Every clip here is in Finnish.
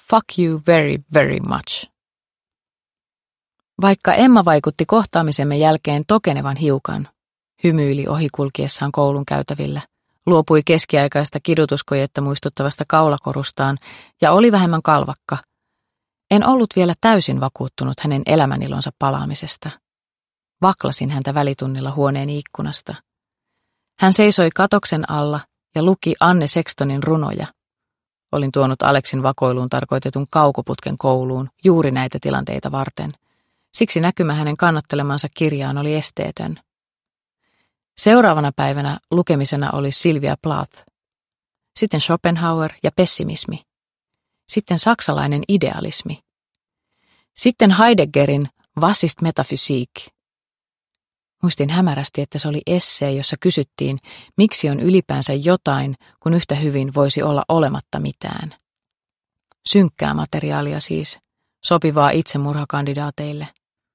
Fuck you very, very much. Vaikka Emma vaikutti kohtaamisemme jälkeen tokenevan hiukan, hymyili ohikulkiessaan koulun käytävillä, luopui keskiaikaista kidutuskojetta muistuttavasta kaulakorustaan ja oli vähemmän kalvakka, en ollut vielä täysin vakuuttunut hänen elämänilonsa palaamisesta. Vaklasin häntä välitunnilla huoneeni ikkunasta. Hän seisoi katoksen alla ja luki Anne Sextonin runoja. Olin tuonut Aleksin vakoiluun tarkoitetun kaukoputken kouluun juuri näitä tilanteita varten. Siksi näkymä hänen kannattelemansa kirjaan oli esteetön. Seuraavana päivänä lukemisena oli Sylvia Plath. Sitten Schopenhauer ja pessimismi. Sitten saksalainen idealismi. Sitten Heideggerin Was ist Metaphysik? Muistin hämärästi, että se oli essee, jossa kysyttiin, miksi on ylipäänsä jotain, kun yhtä hyvin voisi olla olematta mitään. Synkkää materiaalia siis, sopivaa itsemurhakandidaateille.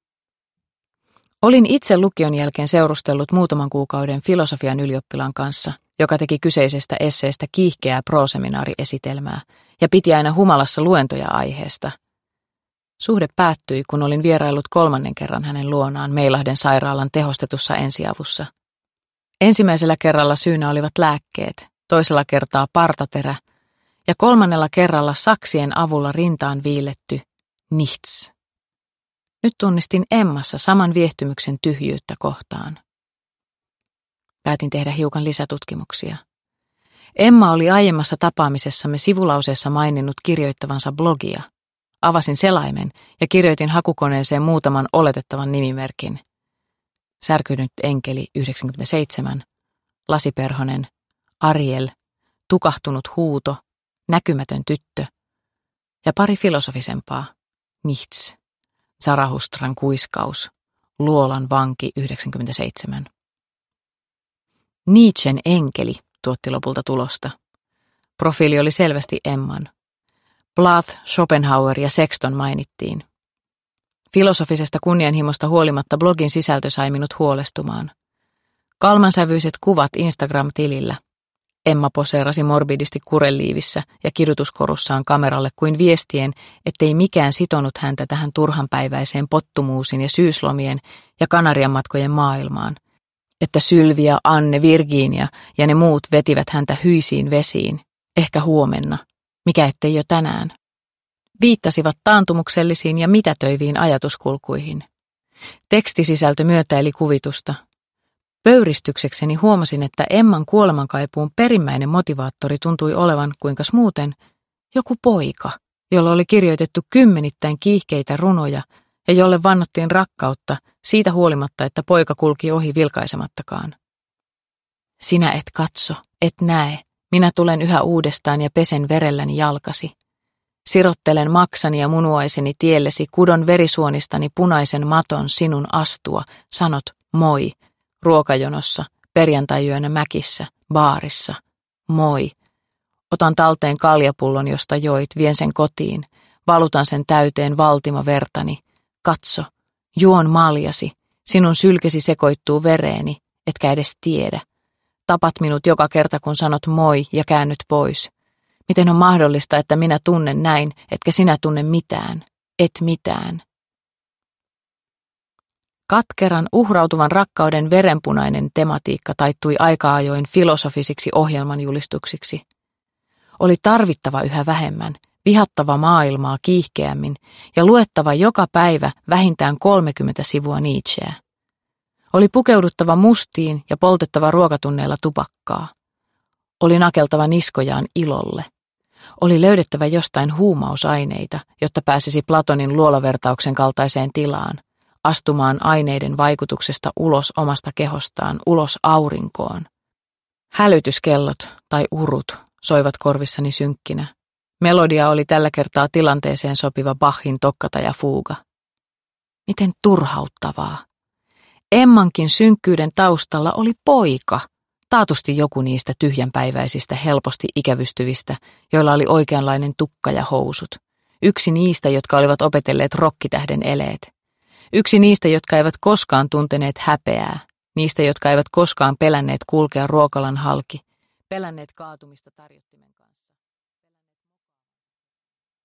Olin itse lukion jälkeen seurustellut muutaman kuukauden filosofian ylioppilaan kanssa, joka teki kyseisestä esseestä kiihkeää proseminaariesitelmää ja piti aina humalassa luentoja aiheesta. Suhde päättyi, kun olin vieraillut 3. kerran hänen luonaan Meilahden sairaalan tehostetussa ensiavussa. Ensimmäisellä kerralla syynä olivat lääkkeet, toisella kertaa partaterä ja 3. kerralla saksien avulla rintaan viiletty nichts. Nyt tunnistin Emmassa saman viehtymyksen tyhjyyttä kohtaan. Päätin tehdä hiukan lisätutkimuksia. Emma oli aiemmassa tapaamisessamme sivulauseessa maininnut kirjoittavansa blogia. Avasin selaimen ja kirjoitin hakukoneeseen muutaman oletettavan nimimerkin. Särkynyt enkeli 97, lasiperhonen, Ariel, tukahtunut huuto, näkymätön tyttö ja pari filosofisempaa, nichts, Zarahustran kuiskaus, Luolan vanki 97. Nietzschen enkeli tuotti lopulta tulosta. Profiili oli selvästi Emman. Plath, Schopenhauer ja Sexton mainittiin. Filosofisesta kunnianhimosta huolimatta blogin sisältö sai minut huolestumaan. Kalmansävyiset kuvat Instagram-tilillä. Emma poseerasi morbidisti kureliivissä ja kidutuskorussaan kameralle kuin viestien, ettei mikään sitonut häntä tähän turhanpäiväiseen pottumuusin ja syyslomien ja Kanarian matkojen maailmaan. Että Sylvia, Anne, Virginia ja ne muut vetivät häntä hyisiin vesiin, ehkä huomenna, mikä ettei jo tänään. Viittasivat taantumuksellisiin ja mitätöiviin ajatuskulkuihin. Tekstisisältö myötäili kuvitusta. Pöyristyksekseni huomasin, että Emman kuolemankaipuun perimmäinen motivaattori tuntui olevan kuinkas muuten joku poika, jolla oli kirjoitettu kymmenittäin kiihkeitä runoja ja jolle vannottiin rakkautta siitä huolimatta, että poika kulki ohi vilkaisemattakaan. Sinä et katso, et näe, minä tulen yhä uudestaan ja pesen verelläni jalkasi. Sirottelen maksani ja munuaiseni tiellesi, kudon verisuonistani punaisen maton sinun astua, sanot moi, ruokajonossa, perjantaiyönä mäkissä, baarissa, moi. Otan talteen kaljapullon, josta joit, vien sen kotiin, valutan sen täyteen valtima vertani. Katso, juon maljasi, sinun sylkesi sekoittuu vereeni, etkä edes tiedä. Tapat minut joka kerta, kun sanot moi ja käännyt pois. Miten on mahdollista, että minä tunnen näin, etkä sinä tunne mitään, et mitään. Katkeran, uhrautuvan rakkauden verenpunainen tematiikka taittui aika ajoin filosofisiksi ohjelmanjulistuksiksi. Oli tarvittava yhä vähemmän, vihattava maailmaa kiihkeämmin ja luettava joka päivä vähintään 30 sivua Nietzscheä. Oli pukeuduttava mustiin ja poltettava ruokatunneilla tupakkaa. Oli nakeltava niskojaan ilolle. Oli löydettävä jostain huumausaineita, jotta pääsisi Platonin luolavertauksen kaltaiseen tilaan, astumaan aineiden vaikutuksesta ulos omasta kehostaan, ulos aurinkoon. Hälytyskellot tai urut soivat korvissani synkkinä. Melodia oli tällä kertaa tilanteeseen sopiva Bachin toccata ja fuga. Miten turhauttavaa. Emmankin synkkyyden taustalla oli poika, taatusti joku niistä tyhjänpäiväisistä helposti ikävystyvistä, joilla oli oikeanlainen tukka ja housut. Yksi niistä, jotka olivat opetelleet rokkitähden eleet. Yksi niistä, jotka eivät koskaan tunteneet häpeää. Niistä, jotka eivät koskaan pelänneet kulkea ruokalan halki. Pelänneet kaatumista tarjottimen